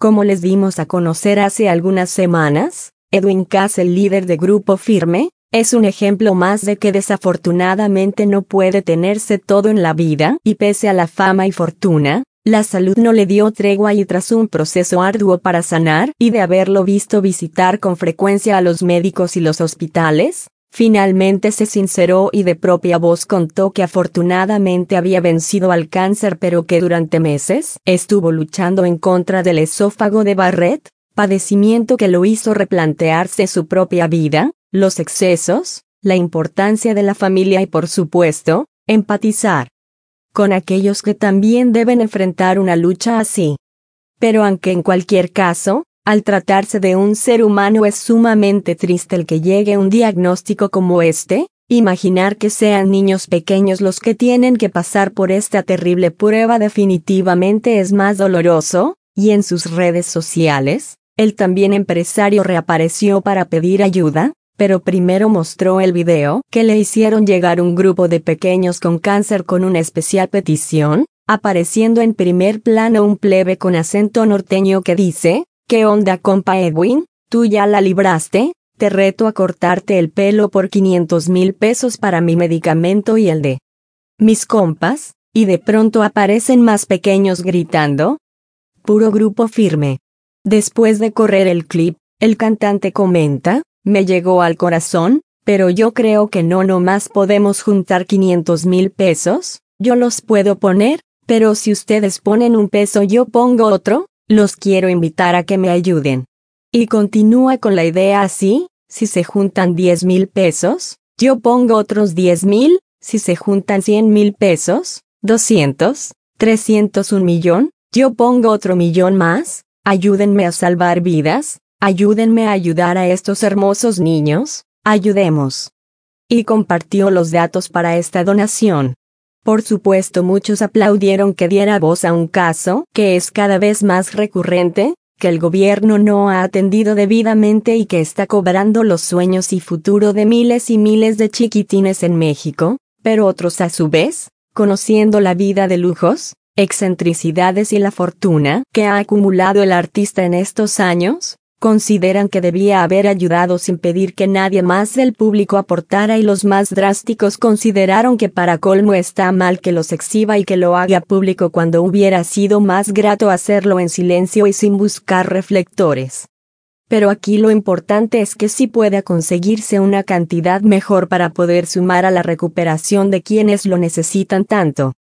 Como les dimos a conocer hace algunas semanas, Edwin Cass, el líder de Grupo Firme, es un ejemplo más de que desafortunadamente no puede tenerse todo en la vida, y pese a la fama y fortuna, la salud no le dio tregua y tras un proceso arduo para sanar y de haberlo visto visitar con frecuencia a los médicos y los hospitales, finalmente se sinceró y de propia voz contó que afortunadamente había vencido al cáncer, pero que durante meses estuvo luchando en contra del esófago de Barrett, padecimiento que lo hizo replantearse su propia vida, los excesos, la importancia de la familia y por supuesto, empatizar con aquellos que también deben enfrentar una lucha así. Pero aunque en cualquier caso, al tratarse de un ser humano es sumamente triste el que llegue un diagnóstico como este, imaginar que sean niños pequeños los que tienen que pasar por esta terrible prueba definitivamente es más doloroso, y en sus redes sociales, el también empresario reapareció para pedir ayuda, pero primero mostró el video que le hicieron llegar un grupo de pequeños con cáncer con una especial petición, apareciendo en primer plano un plebe con acento norteño que dice: ¿Qué onda, compa Edwin? ¿Tú ya la libraste? Te reto a cortarte el pelo por 500,000 pesos para mi medicamento y el de mis compas, y de pronto aparecen más pequeños gritando. Puro Grupo Firme. Después de correr el clip, el cantante comenta: me llegó al corazón, pero yo creo que no nomás podemos juntar 500,000 pesos, yo los puedo poner, pero si ustedes ponen un peso yo pongo otro, los quiero invitar a que me ayuden. Y continúa con la idea así: si se juntan 10,000 pesos, yo pongo otros 10,000, si se juntan 100,000 pesos, 200, 300, 1,000,000, yo pongo otro 1,000,000 más, ayúdenme a salvar vidas. Ayúdenme a ayudar a estos hermosos niños, ayudemos. Y compartió los datos para esta donación. Por supuesto, muchos aplaudieron que diera voz a un caso que es cada vez más recurrente, que el gobierno no ha atendido debidamente y que está cobrando los sueños y futuro de miles y miles de chiquitines en México, pero otros a su vez, conociendo la vida de lujos, excentricidades y la fortuna que ha acumulado el artista en estos años, consideran que debía haber ayudado sin pedir que nadie más del público aportara, y los más drásticos consideraron que para colmo está mal que los exhiba y que lo haga público cuando hubiera sido más grato hacerlo en silencio y sin buscar reflectores. Pero aquí lo importante es que sí pueda conseguirse una cantidad mejor para poder sumar a la recuperación de quienes lo necesitan tanto.